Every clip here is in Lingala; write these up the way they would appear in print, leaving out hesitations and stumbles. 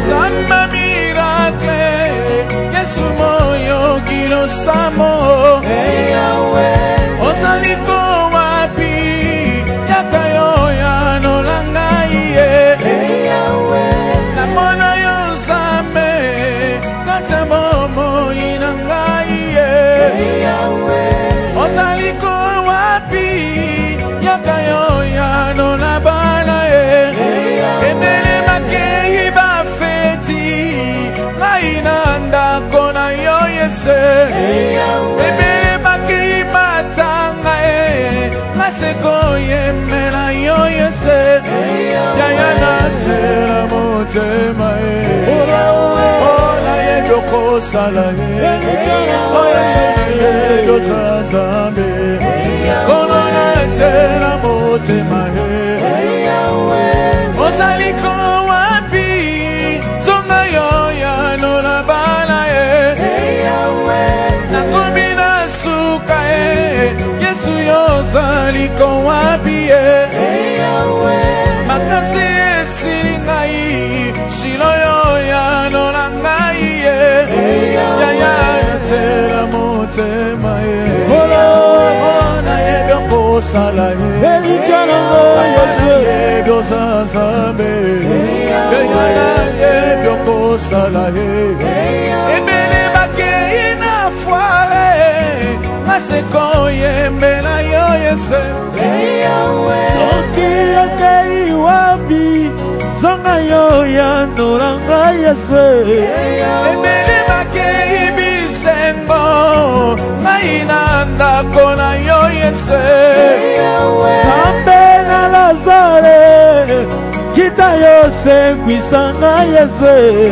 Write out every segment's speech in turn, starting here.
Samba miracle, Yesu moyo kilo samo. Hey Yahweh, Osaliko wapi, yakayo ya no langaye. Hey Yahweh, Namona yo zambe, katamomo inangaye. Hey Yahweh, Osaliko wapi, yakayo ya no labana ye. Ebele makehi bafeti, ngainanda kona yo yese. Ebele makehi matanga ye, ngaseko yemela yo yese. Yaya na tera motema ye, ola ye doko sala ye. Oya sene yo zazambe, kono na tera motema ye. Osaliko wapi, zonga yo ya no la bana ye. Na kombina suka ye, Yesu yo saliko wapi ye. Makase ye siringai, shilo yo ya no la ngai ye. Ya ya tera motema ye, ona ye byongo sala ye. Zambe, byoko sala ye. Ebele bake ina foire, naseko yembela yo yese. Soki akei wapi, zonga yo ya noranga yese. Ebele bake ibisengo, ngaina ndako na yo yese. Sambe na Lazare, kita yose kwisanga yese.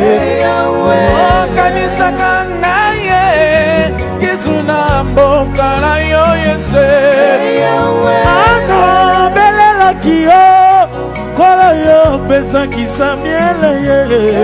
Kanisa kangaye, kizuna mboka na yo yese. Ano belela kiyo, kola yo pesa kisa miele ye.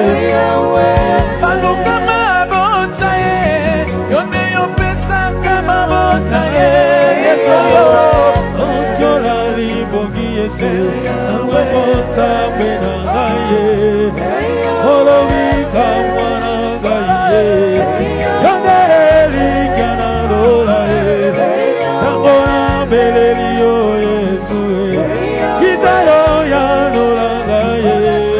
Paluka mabota ye, yone yo pesa kama bota ye. Yeso yo, Okyola libogi yese, amwebota bena gaye. Holovika mwana gaye, yone eligana lola ye. Tangona beleli yo yesu ye, kita yo ya lola gaye.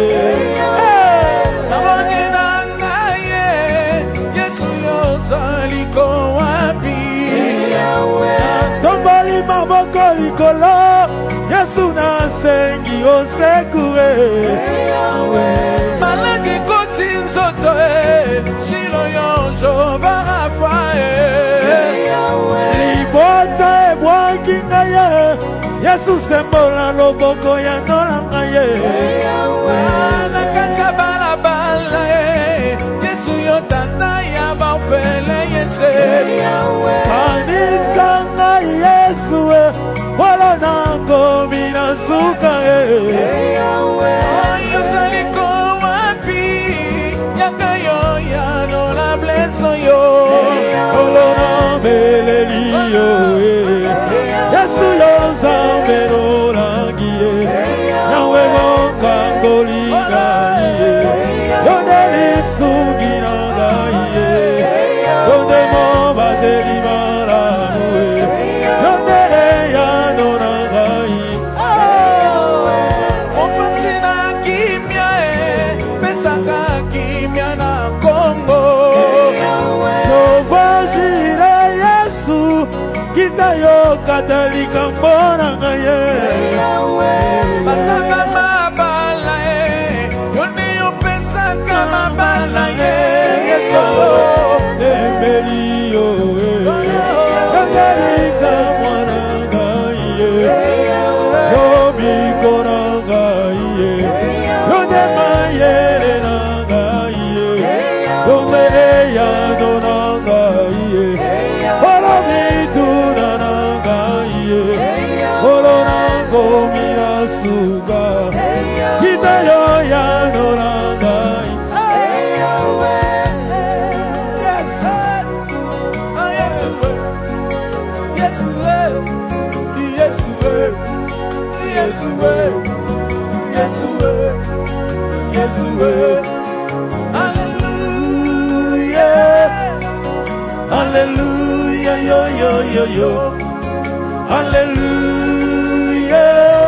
nabonye na ngaye, Yesu yo saliko wapi. Tombali maboko likolo, Yesu na sengi osekure. Malaki koti nzoto e, shilo yo jova rafa e. Libota e bwangi ngaye, Yesu sembola loboko ya nola ngaye. Nakata balabala e, Yesu yo tata ya bafele yese. Kanisa ngaye Yesu e, wala nango mina suka e. Oyo saliko wapi, yakayo ya no la bleso yo. Olona beleli yo e, Yesu yo zambe nola ngiye. Yawe moka ngoli gaye, yonde lisugi na gaye. Yonde mo bateri maramu e, yonde ya nona gaye. Opasi na kimya e, pesaka kimya na Kongo. Sovajire Yesu, kita yo katalika mbona ngaye. Pasaka mabala e, yone yo pesaka mabala e. Yeso Embeli yo e, katalika mwana ngaye. Yo bikona ngaye, yonde mayele na ngaye. Yonde ya dona ngaye, oro mituna na ngaye. Oro nango mira suga, kita yo ya dona ngaye. Hallelujah, yo, yo, yo, yo. Hallelujah.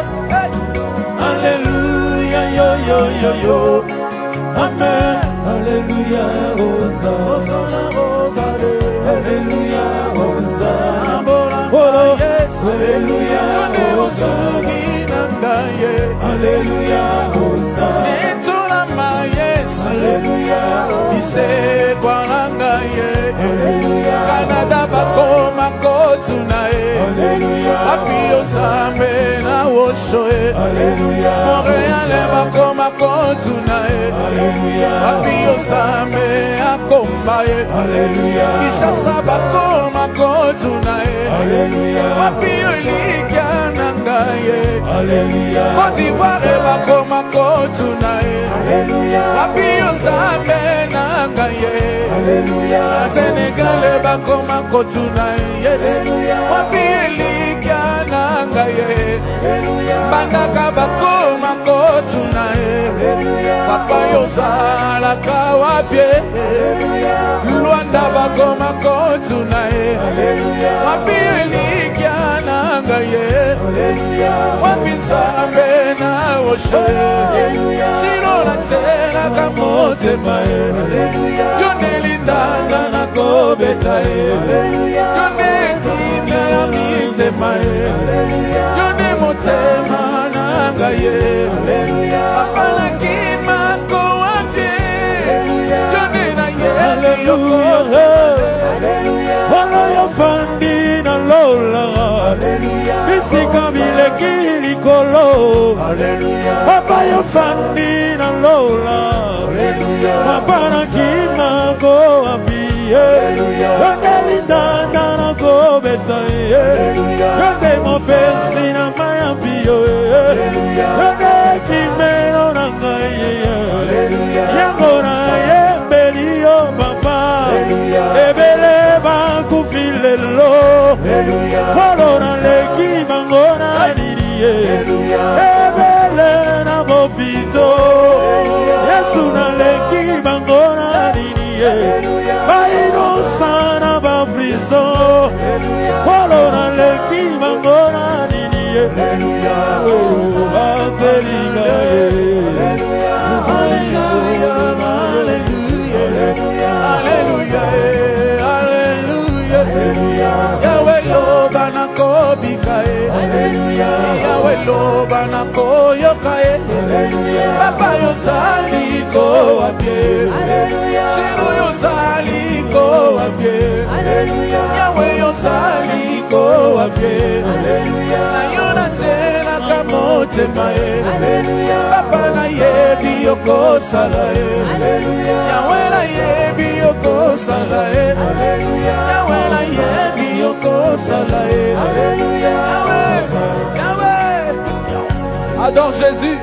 Hallelujah, yo, yo, yo, yo. Amen. Hallelujah, Hosanna, Hosanna. Hallelujah, Hosanna. Oh, yes. Hallelujah, Hosanna. Hallelujah, Hosanna. Hallelujah, Ise kwaranga ye. Hallelujah, Canada bakoma kotuna ye. Hallelujah, Apio zambe na wosho ye. Hallelujah, Montreal bakoma kotuna ye. Hallelujah, Apio zambe akomba ye. Hallelujah, Kishasa bakoma kotuna ye. Hallelujah, Apio likia nanga ye. Hallelujah, Côte d'Ivoire bakoma kotuna ye. Hallelujah, Apio zambe nanga ye. Hallelujah, Senegal bakoma kotuna yes. Apio likia nanga ye. Bandaka bakoma kotuna ye. Papa yozala kawapye. Luanda bakoma kotuna ye. Apio likia nanga ye. Wapinzambe na oshe. Shiro na tena kamotema ye. Yone lindanga na kobeta ye. Yone tina ya mitema ye. Yone motema nanga ye. Apana kima kowapye. Yone na ye yokose. Olo yo fandi na lola. Bisika mileki likolo. Papa yo fandi na lola. Papa na kima go abiye. Yonde lindana na go betaye. Yonde mo pesi na maya biyo. Yonde kimeno na ngaye. Yango na ye beliyo papa. Ebele ba kufilelo. Korona leki mangona diriye. Ebele na mopito. Yesu na leki mangona diriye. Baino sana ba prison. Korona leki mangona diriye. Oh, batelinga ye. Hallelujah, hallelujah, hallelujah, hallelujah. Yahweh loba na kobika ye. Yahweh loba na koyoka ye. Papa yozali ko wapye. Shiro yozali ko wapye. Yahweh yozali ko wapye. Na yona tena kamotema ye. Papa na yebi yoko sala ye. Yahweh na yebi yoko sala ye. Yahweh na yebi yoko sala ye. Yahweh, Yahweh. Adore Jésus.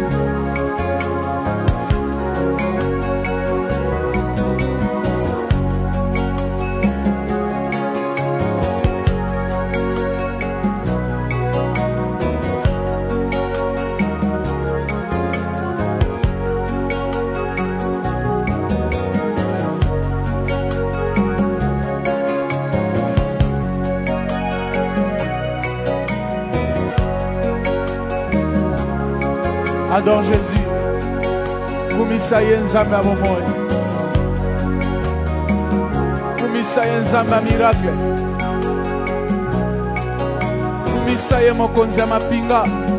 Adore Jésus. Kumisaye nzambe abomoi. Kumisaye nzambe miracle. Kumisaye mokonzi ya mapinga.